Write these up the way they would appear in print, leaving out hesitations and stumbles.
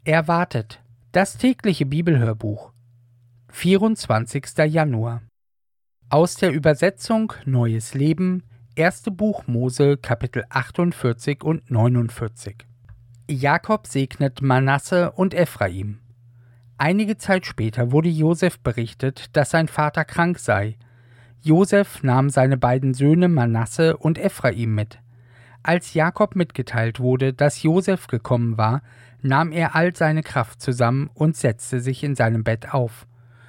Erwartet. Das tägliche Bibelhörbuch. 24. Januar. Aus der Übersetzung Neues Leben, 1. Buch Mose, Kapitel 48 und 49. Jakob segnet Manasse und Ephraim. Einige Zeit später wurde Josef berichtet, dass sein Vater krank sei. Josef nahm seine beiden Söhne Manasse und Ephraim mit. Als Jakob mitgeteilt wurde, dass Josef gekommen war, nahm er all seine Kraft zusammen und setzte sich in seinem Bett auf.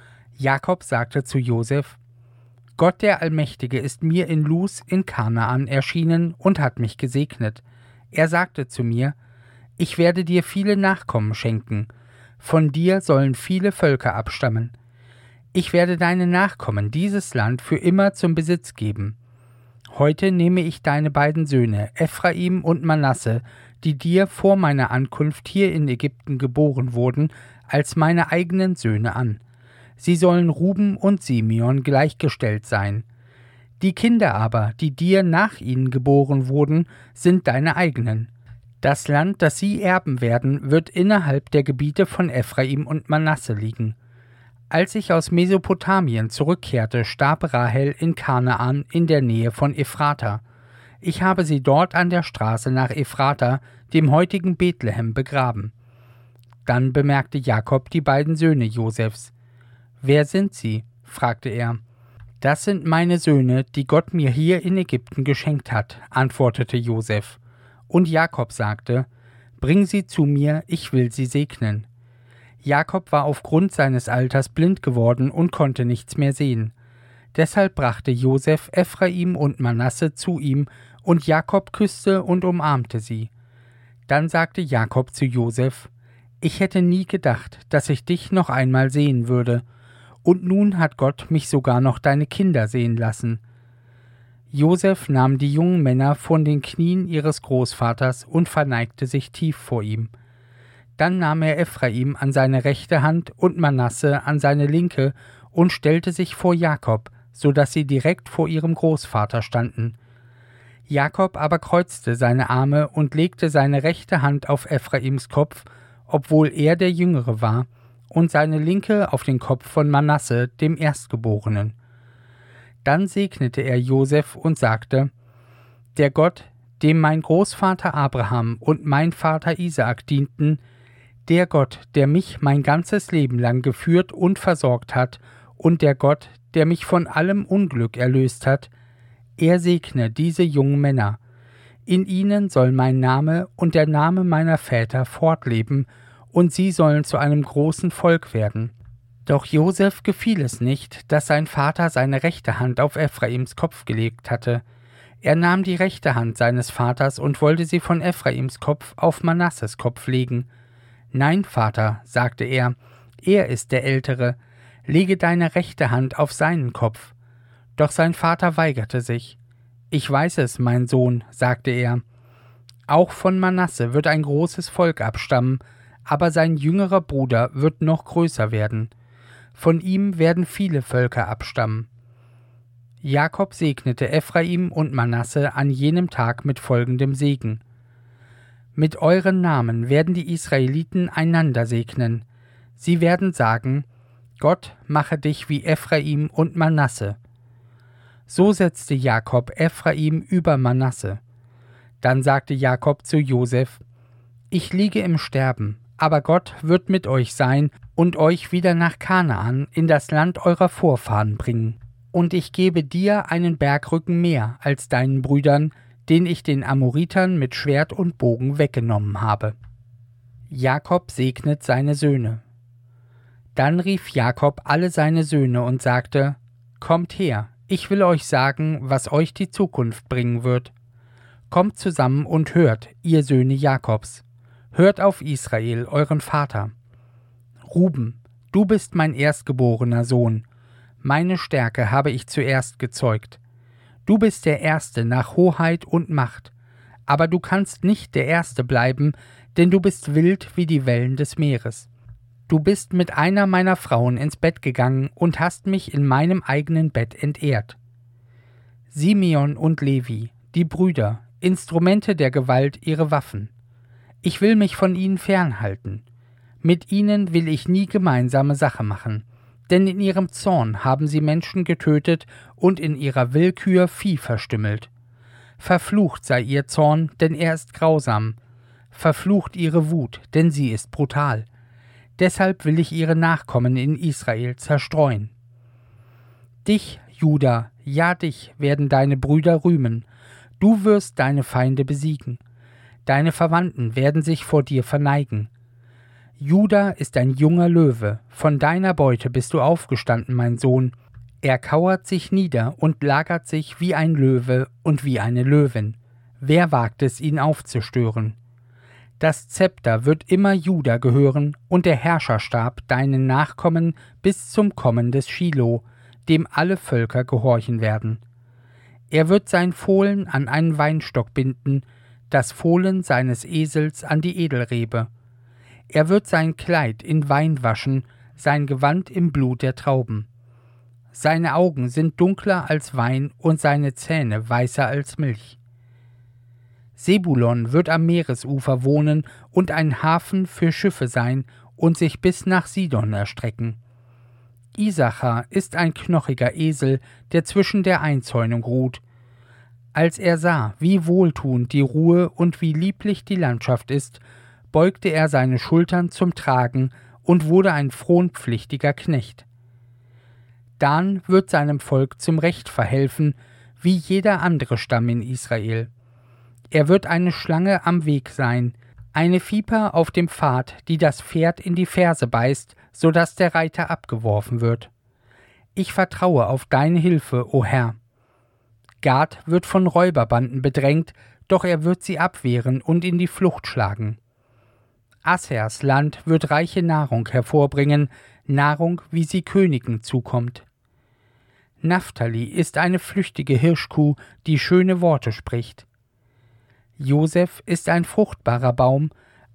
Jakob sagte zu Josef: Gott der Allmächtige ist mir in Luz in Kanaan erschienen und hat mich gesegnet. Er sagte zu mir: Ich werde dir viele Nachkommen schenken. Von dir sollen viele Völker abstammen. Ich werde deine Nachkommen dieses Land für immer zum Besitz geben. Heute nehme ich deine beiden Söhne, Ephraim und Manasse, die dir vor meiner Ankunft hier in Ägypten geboren wurden, als meine eigenen Söhne an. Sie sollen Ruben und Simeon gleichgestellt sein. Die Kinder aber, die dir nach ihnen geboren wurden, sind deine eigenen. Das Land, das sie erben werden, wird innerhalb der Gebiete von Ephraim und Manasse liegen. Als ich aus Mesopotamien zurückkehrte, starb Rahel in Kanaan in der Nähe von Ephrata. Ich habe sie dort an der Straße nach Ephrata, dem heutigen Bethlehem, begraben. Dann bemerkte Jakob die beiden Söhne Josefs. »Wer sind sie?« fragte er. »Das sind meine Söhne, die Gott mir hier in Ägypten geschenkt hat«, antwortete Josef. Und Jakob sagte: »Bring sie zu mir, ich will sie segnen.« Jakob war aufgrund seines Alters blind geworden und konnte nichts mehr sehen. Deshalb brachte Josef Ephraim und Manasse zu ihm, und Jakob küsste und umarmte sie. Dann sagte Jakob zu Josef: Ich hätte nie gedacht, dass ich dich noch einmal sehen würde, und nun hat Gott mich sogar noch deine Kinder sehen lassen. Josef nahm die jungen Männer von den Knien ihres Großvaters und verneigte sich tief vor ihm. Dann nahm er Ephraim an seine rechte Hand und Manasse an seine linke und stellte sich vor Jakob, so dass sie direkt vor ihrem Großvater standen. Jakob aber kreuzte seine Arme und legte seine rechte Hand auf Ephraims Kopf, obwohl er der Jüngere war, und seine linke auf den Kopf von Manasse, dem Erstgeborenen. Dann segnete er Josef und sagte: Der Gott, dem mein Großvater Abraham und mein Vater Isaak dienten, der Gott, der mich mein ganzes Leben lang geführt und versorgt hat, und der Gott, der mich von allem Unglück erlöst hat, er segne diese jungen Männer. In ihnen soll mein Name und der Name meiner Väter fortleben, und sie sollen zu einem großen Volk werden. Doch Josef gefiel es nicht, dass sein Vater seine rechte Hand auf Ephraims Kopf gelegt hatte. Er nahm die rechte Hand seines Vaters und wollte sie von Ephraims Kopf auf Manasses Kopf legen. »Nein, Vater«, sagte er ist der Ältere, lege deine rechte Hand auf seinen Kopf. Doch sein Vater weigerte sich. »Ich weiß es, mein Sohn«, sagte er. »Auch von Manasse wird ein großes Volk abstammen, aber sein jüngerer Bruder wird noch größer werden. Von ihm werden viele Völker abstammen.« Jakob segnete Ephraim und Manasse an jenem Tag mit folgendem Segen: Mit euren Namen werden die Israeliten einander segnen. Sie werden sagen: Gott mache dich wie Ephraim und Manasse. So setzte Jakob Ephraim über Manasse. Dann sagte Jakob zu Josef: Ich liege im Sterben, aber Gott wird mit euch sein und euch wieder nach Kanaan in das Land eurer Vorfahren bringen. Und ich gebe dir einen Bergrücken mehr als deinen Brüdern, den ich den Amoritern mit Schwert und Bogen weggenommen habe. Jakob segnet seine Söhne. Dann rief Jakob alle seine Söhne und sagte: Kommt her, ich will euch sagen, was euch die Zukunft bringen wird. Kommt zusammen und hört, ihr Söhne Jakobs. Hört auf Israel, euren Vater. Ruben, du bist mein erstgeborener Sohn. Meine Stärke habe ich zuerst gezeugt. Du bist der Erste nach Hoheit und Macht. Aber du kannst nicht der Erste bleiben, denn du bist wild wie die Wellen des Meeres. Du bist mit einer meiner Frauen ins Bett gegangen und hast mich in meinem eigenen Bett entehrt. Simeon und Levi, die Brüder, Instrumente der Gewalt, ihre Waffen. Ich will mich von ihnen fernhalten. Mit ihnen will ich nie gemeinsame Sache machen, denn in ihrem Zorn haben sie Menschen getötet und in ihrer Willkür Vieh verstümmelt. Verflucht sei ihr Zorn, denn er ist grausam. Verflucht ihre Wut, denn sie ist brutal. Deshalb will ich ihre Nachkommen in Israel zerstreuen. Dich, Juda, ja dich werden deine Brüder rühmen. Du wirst deine Feinde besiegen. Deine Verwandten werden sich vor dir verneigen. Juda ist ein junger Löwe. Von deiner Beute bist du aufgestanden, mein Sohn. Er kauert sich nieder und lagert sich wie ein Löwe und wie eine Löwin. Wer wagt es, ihn aufzustören? Das Zepter wird immer Juda gehören und der Herrscherstab deinen Nachkommen bis zum Kommen des Schilo, dem alle Völker gehorchen werden. Er wird sein Fohlen an einen Weinstock binden, das Fohlen seines Esels an die Edelrebe. Er wird sein Kleid in Wein waschen, sein Gewand im Blut der Trauben. Seine Augen sind dunkler als Wein und seine Zähne weißer als Milch. Sebulon wird am Meeresufer wohnen und ein Hafen für Schiffe sein und sich bis nach Sidon erstrecken. Isachar ist ein knochiger Esel, der zwischen der Einzäunung ruht. Als er sah, wie wohltuend die Ruhe und wie lieblich die Landschaft ist, beugte er seine Schultern zum Tragen und wurde ein fronpflichtiger Knecht. Dan wird seinem Volk zum Recht verhelfen, wie jeder andere Stamm in Israel. Er wird eine Schlange am Weg sein, eine Viper auf dem Pfad, die das Pferd in die Ferse beißt, so dass der Reiter abgeworfen wird. Ich vertraue auf deine Hilfe, o Herr. Gad wird von Räuberbanden bedrängt, doch er wird sie abwehren und in die Flucht schlagen. Assers Land wird reiche Nahrung hervorbringen, Nahrung, wie sie Königen zukommt. Naphtali ist eine flüchtige Hirschkuh, die schöne Worte spricht. Josef ist ein fruchtbarer Baum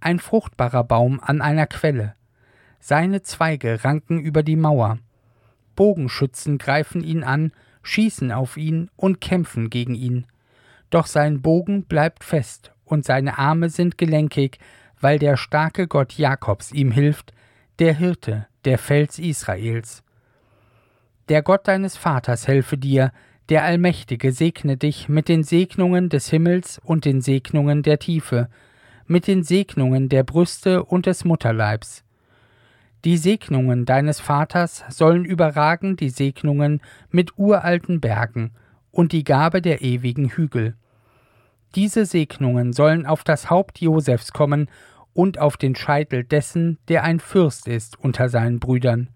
an einer Quelle. Seine Zweige ranken über die Mauer. Bogenschützen greifen ihn an, schießen auf ihn und kämpfen gegen ihn. Doch sein Bogen bleibt fest und seine Arme sind gelenkig, weil der starke Gott Jakobs ihm hilft, der Hirte, der Fels Israels. Der Gott deines Vaters helfe dir, der Allmächtige segne dich mit den Segnungen des Himmels und den Segnungen der Tiefe, mit den Segnungen der Brüste und des Mutterleibs. Die Segnungen deines Vaters sollen überragen die Segnungen mit uralten Bergen und die Gabe der ewigen Hügel. Diese Segnungen sollen auf das Haupt Josefs kommen und auf den Scheitel dessen, der ein Fürst ist unter seinen Brüdern.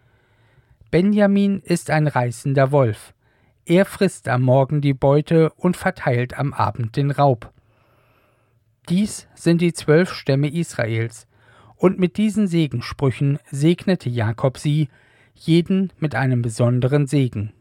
Benjamin ist ein reißender Wolf. Er frisst am Morgen die Beute und verteilt am Abend den Raub. Dies sind die 12 Stämme Israels, und mit diesen Segenssprüchen segnete Jakob sie, jeden mit einem besonderen Segen.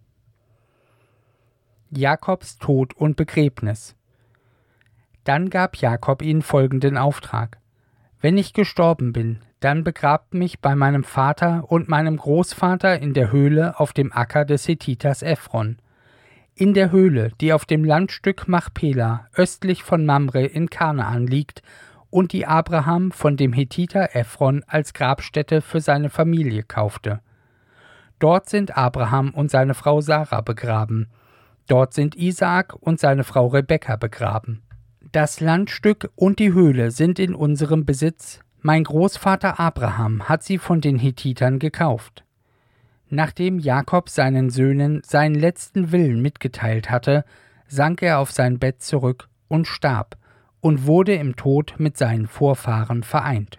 Jakobs Tod und Begräbnis. Dann gab Jakob ihnen folgenden Auftrag: Wenn ich gestorben bin, dann begrabt mich bei meinem Vater und meinem Großvater in der Höhle auf dem Acker des Hethiters Ephron, in der Höhle, die auf dem Landstück Machpela östlich von Mamre in Kanaan liegt und die Abraham von dem Hethiter Ephron als Grabstätte für seine Familie kaufte. Dort sind Abraham und seine Frau Sarah begraben. Dort sind Isaak und seine Frau Rebekka begraben. Das Landstück und die Höhle sind in unserem Besitz. Mein Großvater Abraham hat sie von den Hethitern gekauft. Nachdem Jakob seinen Söhnen seinen letzten Willen mitgeteilt hatte, sank er auf sein Bett zurück und starb und wurde im Tod mit seinen Vorfahren vereint.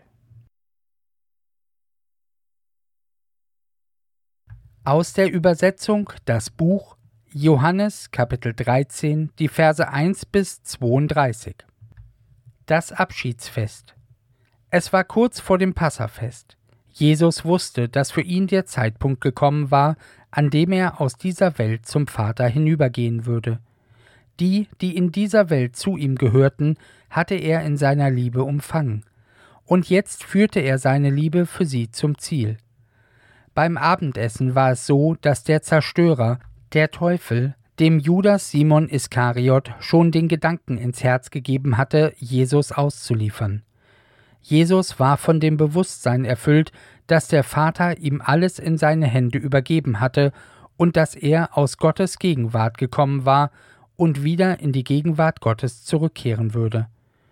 Aus der Übersetzung das Buch Johannes Kapitel 13, die Verse 1 bis 32. Das Abschiedsfest. Es war kurz vor dem Passafest. Jesus wusste, dass für ihn der Zeitpunkt gekommen war, an dem er aus dieser Welt zum Vater hinübergehen würde. Die in dieser Welt zu ihm gehörten, hatte er in seiner Liebe umfangen. Und jetzt führte er seine Liebe für sie zum Ziel. Beim Abendessen war es so, dass der Zerstörer, der Teufel, dem Judas Simon Iskariot schon den Gedanken ins Herz gegeben hatte, Jesus auszuliefern. Jesus war von dem Bewusstsein erfüllt, dass der Vater ihm alles in seine Hände übergeben hatte und dass er aus Gottes Gegenwart gekommen war und wieder in die Gegenwart Gottes zurückkehren würde.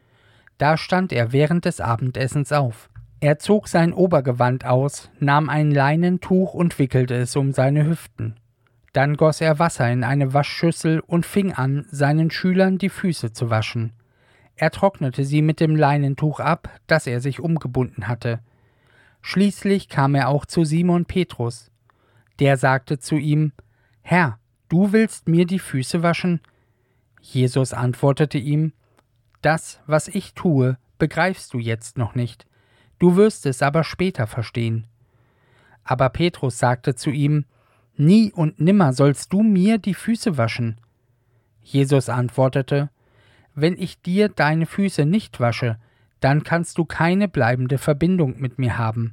Da stand er während des Abendessens auf. Er zog sein Obergewand aus, nahm ein Leinentuch und wickelte es um seine Hüften. Dann goss er Wasser in eine Waschschüssel und fing an, seinen Schülern die Füße zu waschen. Er trocknete sie mit dem Leinentuch ab, das er sich umgebunden hatte. Schließlich kam er auch zu Simon Petrus. Der sagte zu ihm: »Herr, du willst mir die Füße waschen?« Jesus antwortete ihm: »Das, was ich tue, begreifst du jetzt noch nicht. Du wirst es aber später verstehen.« Aber Petrus sagte zu ihm: »Nie und nimmer sollst du mir die Füße waschen.« Jesus antwortete: »Wenn ich dir deine Füße nicht wasche, dann kannst du keine bleibende Verbindung mit mir haben.«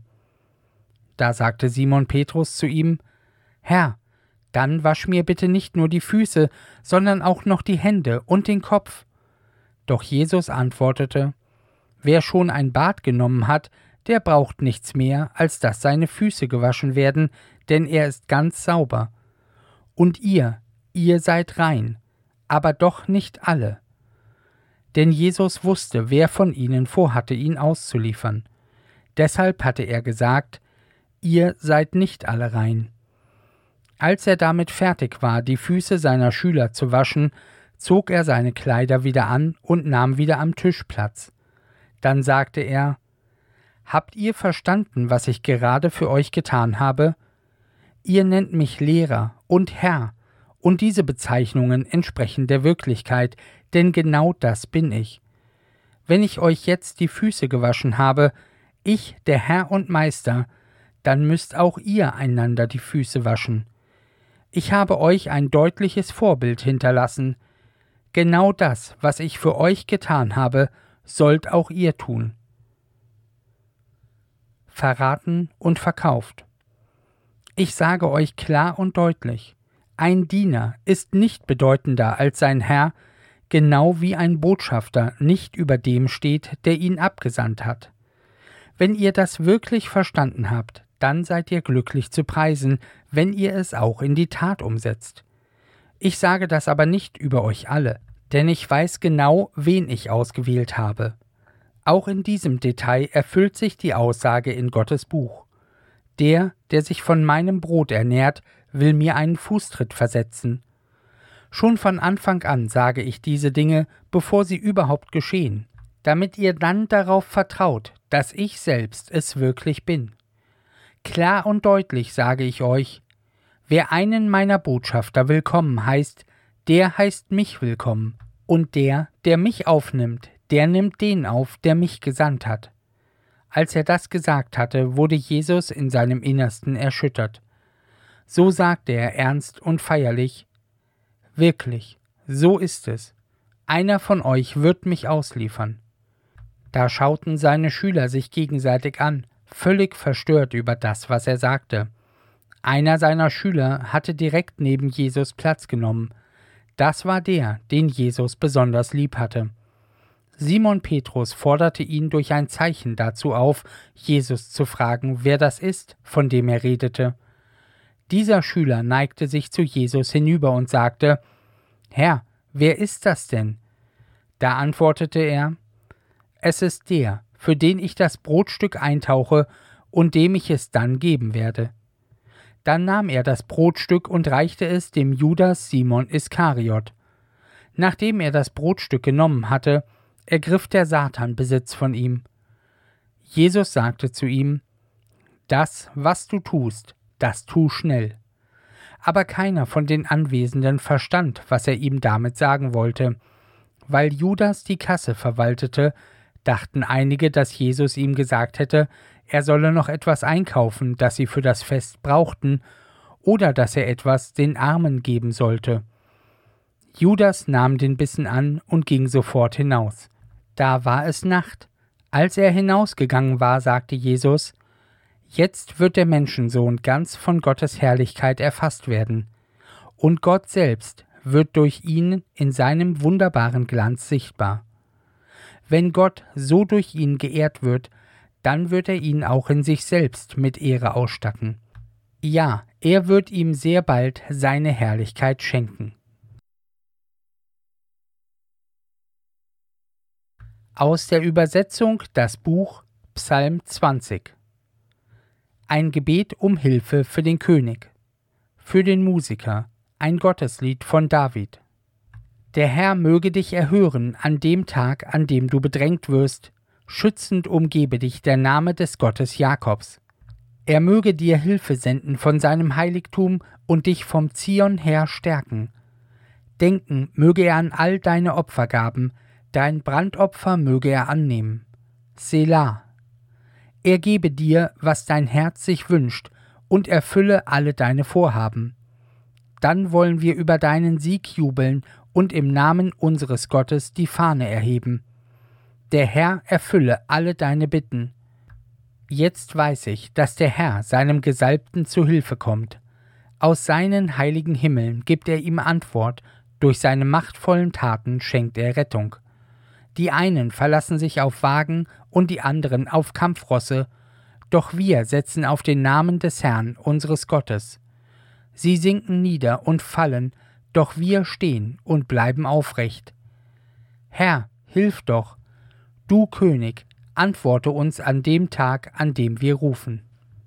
Da sagte Simon Petrus zu ihm: »Herr, dann wasch mir bitte nicht nur die Füße, sondern auch noch die Hände und den Kopf.« Doch Jesus antwortete: »Wer schon ein Bad genommen hat, der braucht nichts mehr, als dass seine Füße gewaschen werden, denn er ist ganz sauber. Und ihr seid rein, aber doch nicht alle.« Denn Jesus wusste, wer von ihnen vorhatte, ihn auszuliefern. Deshalb hatte er gesagt: »Ihr seid nicht alle rein.« Als er damit fertig war, die Füße seiner Schüler zu waschen, zog er seine Kleider wieder an und nahm wieder am Tisch Platz. Dann sagte er: »Habt ihr verstanden, was ich gerade für euch getan habe? Ihr nennt mich Lehrer und Herr, und diese Bezeichnungen entsprechen der Wirklichkeit, denn genau das bin ich. Wenn ich euch jetzt die Füße gewaschen habe, ich, der Herr und Meister, dann müsst auch ihr einander die Füße waschen. Ich habe euch ein deutliches Vorbild hinterlassen. Genau das, was ich für euch getan habe, sollt auch ihr tun.« Verraten und verkauft. Ich sage euch klar und deutlich: Ein Diener ist nicht bedeutender als sein Herr, genau wie ein Botschafter nicht über dem steht, der ihn abgesandt hat. Wenn ihr das wirklich verstanden habt, dann seid ihr glücklich zu preisen, wenn ihr es auch in die Tat umsetzt. Ich sage das aber nicht über euch alle, denn ich weiß genau, wen ich ausgewählt habe. Auch in diesem Detail erfüllt sich die Aussage in Gottes Buch: Der sich von meinem Brot ernährt, will mir einen Fußtritt versetzen. Schon von Anfang an sage ich diese Dinge, bevor sie überhaupt geschehen, damit ihr dann darauf vertraut, dass ich selbst es wirklich bin. Klar und deutlich sage ich euch: Wer einen meiner Botschafter willkommen heißt, der heißt mich willkommen. Und der mich aufnimmt, der nimmt den auf, der mich gesandt hat. Als er das gesagt hatte, wurde Jesus in seinem Innersten erschüttert. So sagte er ernst und feierlich: Wirklich, so ist es. Einer von euch wird mich ausliefern. Da schauten seine Schüler sich gegenseitig an, völlig verstört über das, was er sagte. Einer seiner Schüler hatte direkt neben Jesus Platz genommen. Das war der, den Jesus besonders lieb hatte. Simon Petrus forderte ihn durch ein Zeichen dazu auf, Jesus zu fragen, wer das ist, von dem er redete. Dieser Schüler neigte sich zu Jesus hinüber und sagte: »Herr, wer ist das denn?« Da antwortete er: »Es ist der, für den ich das Brotstück eintauche und dem ich es dann geben werde.« Dann nahm er das Brotstück und reichte es dem Judas Simon Iskariot. Nachdem er das Brotstück genommen hatte, ergriff der Satan Besitz von ihm. Jesus sagte zu ihm: »Das, was du tust, das tu schnell.« Aber keiner von den Anwesenden verstand, was er ihm damit sagen wollte. Weil Judas die Kasse verwaltete, dachten einige, dass Jesus ihm gesagt hätte, er solle noch etwas einkaufen, das sie für das Fest brauchten, oder dass er etwas den Armen geben sollte. Judas nahm den Bissen an und ging sofort hinaus. Da war es Nacht. Als er hinausgegangen war, sagte Jesus: Jetzt wird der Menschensohn ganz von Gottes Herrlichkeit erfasst werden, und Gott selbst wird durch ihn in seinem wunderbaren Glanz sichtbar. Wenn Gott so durch ihn geehrt wird, dann wird er ihn auch in sich selbst mit Ehre ausstatten. Ja, er wird ihm sehr bald seine Herrlichkeit schenken. Aus der Übersetzung das Buch Psalm 20. Ein Gebet um Hilfe für den König. Für den Musiker, ein Gotteslied von David. Der Herr möge dich erhören an dem Tag, an dem du bedrängt wirst, schützend umgebe dich der Name des Gottes Jakobs. Er möge dir Hilfe senden von seinem Heiligtum und dich vom Zion her stärken. Denken möge er an all deine Opfergaben, dein Brandopfer möge er annehmen. Selah. Er gebe dir, was dein Herz sich wünscht, und erfülle alle deine Vorhaben. Dann wollen wir über deinen Sieg jubeln und im Namen unseres Gottes die Fahne erheben. Der Herr erfülle alle deine Bitten. Jetzt weiß ich, dass der Herr seinem Gesalbten zu Hilfe kommt. Aus seinen heiligen Himmeln gibt er ihm Antwort, durch seine machtvollen Taten schenkt er Rettung. Die einen verlassen sich auf Wagen und die anderen auf Kampfrosse, doch wir setzen auf den Namen des Herrn, unseres Gottes. Sie sinken nieder und fallen, doch wir stehen und bleiben aufrecht. Herr, hilf doch! Du König, antworte uns an dem Tag, an dem wir rufen.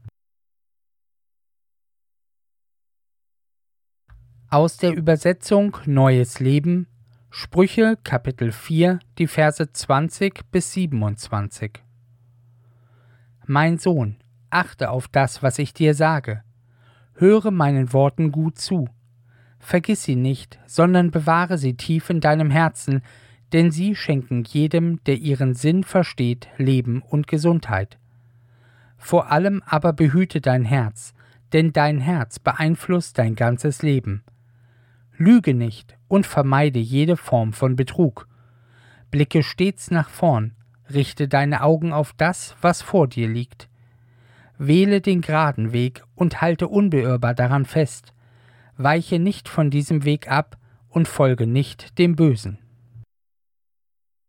Aus der Übersetzung Neues Leben, Sprüche Kapitel 4, die Verse 20 bis 27. Mein Sohn, achte auf das, was ich dir sage. Höre meinen Worten gut zu. Vergiss sie nicht, sondern bewahre sie tief in deinem Herzen, denn sie schenken jedem, der ihren Sinn versteht, Leben und Gesundheit. Vor allem aber behüte dein Herz, denn dein Herz beeinflusst dein ganzes Leben. Lüge nicht und vermeide jede Form von Betrug. Blicke stets nach vorn, richte deine Augen auf das, was vor dir liegt. Wähle den geraden Weg und halte unbeirrbar daran fest. Weiche nicht von diesem Weg ab und folge nicht dem Bösen.